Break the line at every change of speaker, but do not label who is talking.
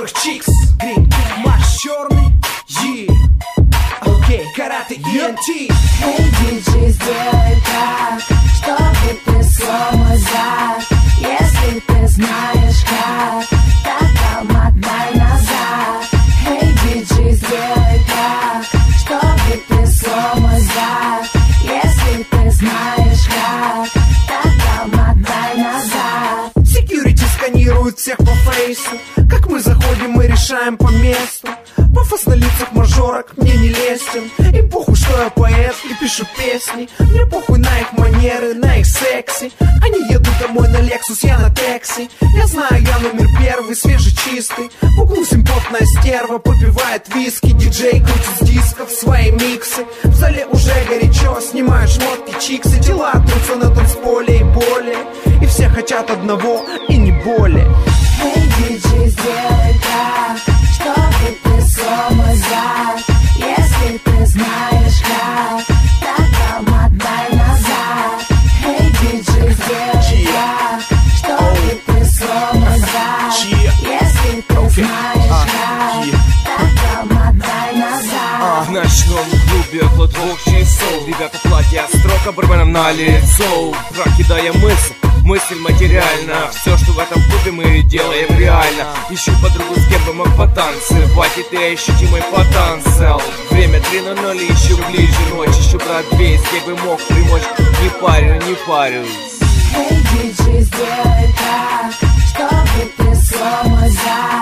которых чикс. Грин, марш черный, окей, карате, ENT.
Эй, диджей, сделай так, чтобы ты свой мой зад. Если ты знаешь как, тогда мотай назад. Эй, диджей, сделай так, чтобы ты свой мой зад. Если ты знаешь как, тогда мотай назад.
Секьюрити сканируют всех по фейсу. Как мы заходим, мы решаем по месту. Пафос на лицах мажорок мне не лестен. Им похуй, что я поэт и пишу песни. Мне похуй на их манеры, на их секси. Они едут домой на Лексус, я на такси. Я знаю, я номер первый, свежий, чистый. В углу симпотная стерва попивает виски. Диджей крутит с дисков свои миксы. В зале уже горячо, снимают шмотки, чиксы. Дела трутся на танцполе и более. И все хотят одного и не более.
Эй, диджей, сделай так, чтобы ты свой мой зад. Если ты знаешь как, тогда мотай назад. Эй, диджей, сделай так, чтобы ты свой мой зад. Если ты знаешь как, тогда мотай назад.
В ночном клубе около 2 часов ребята в платье строка барменом на лицо. Прокидая мысль материально. Все, что в этом клубе мы делаем реально. Ищу подругу, с кем бы мог потанцевать. И ты ищите мой потенциал. Время 3:00, еще ближе ночь. Ищу брат весь, где бы мог помочь. Не парюсь.
Эй, диджей, сделай так, чтобы ты свой мой зад.